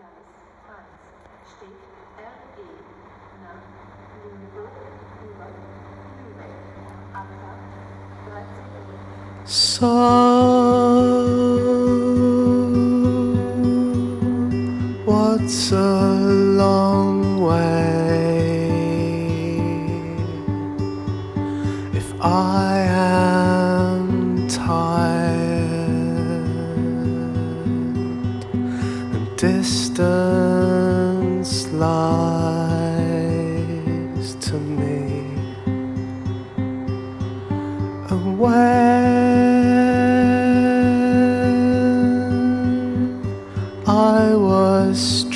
Gleis 1 steht RE nach Lüneburg über Lübeck. Abfahrt 13 Uhr. So what's a long way if I am tired and distance lies to me and I was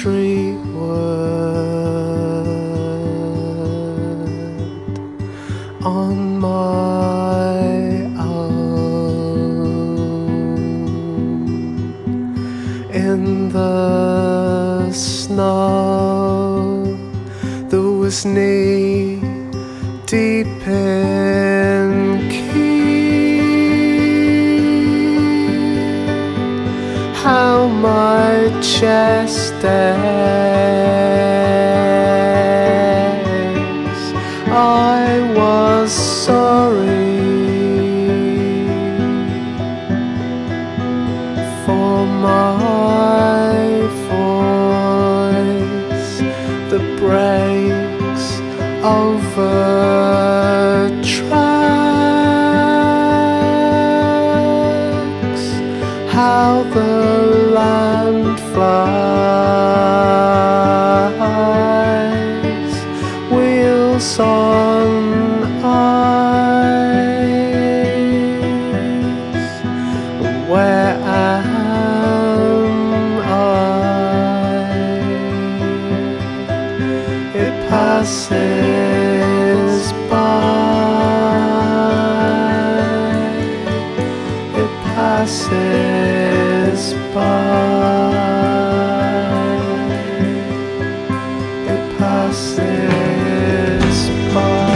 streetward on my own in the snow that was knee deep in how my chest aches. I was sorry for my voice that breaks over tracks. How the land flies, wheels on ice. Where am I? It passes by. It passes by. It passes by.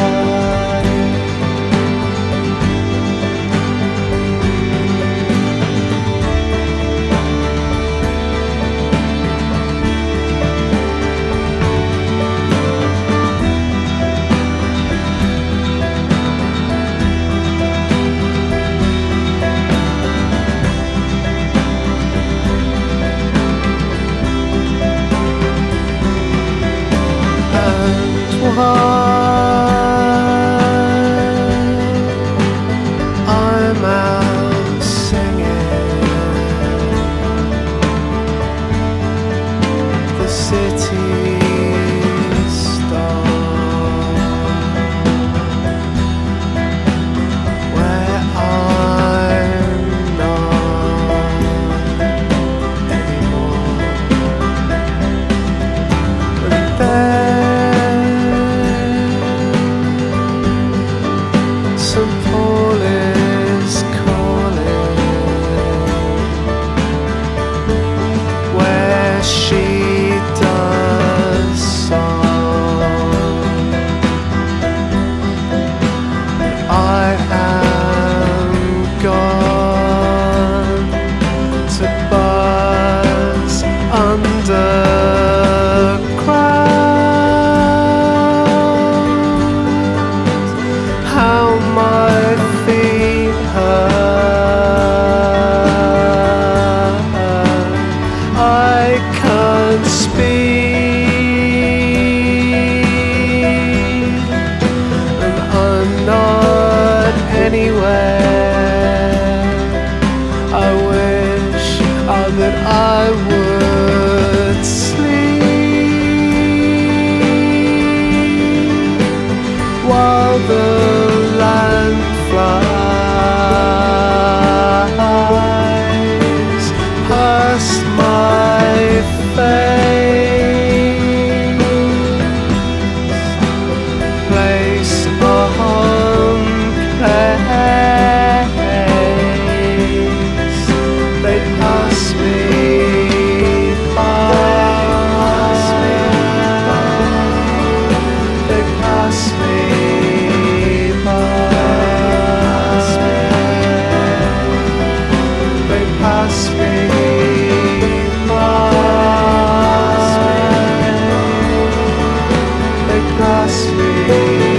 I'm out singing. The city's star, where I'm not anymore. And St. Paul is calling, where she does song. I am gone to buzz underground. How my feet hurt, I can't speak, and I'm not anywhere. I wish that I would sleep while the land flies past my face, place on place. They pass me by. They pass me by. They pass me me.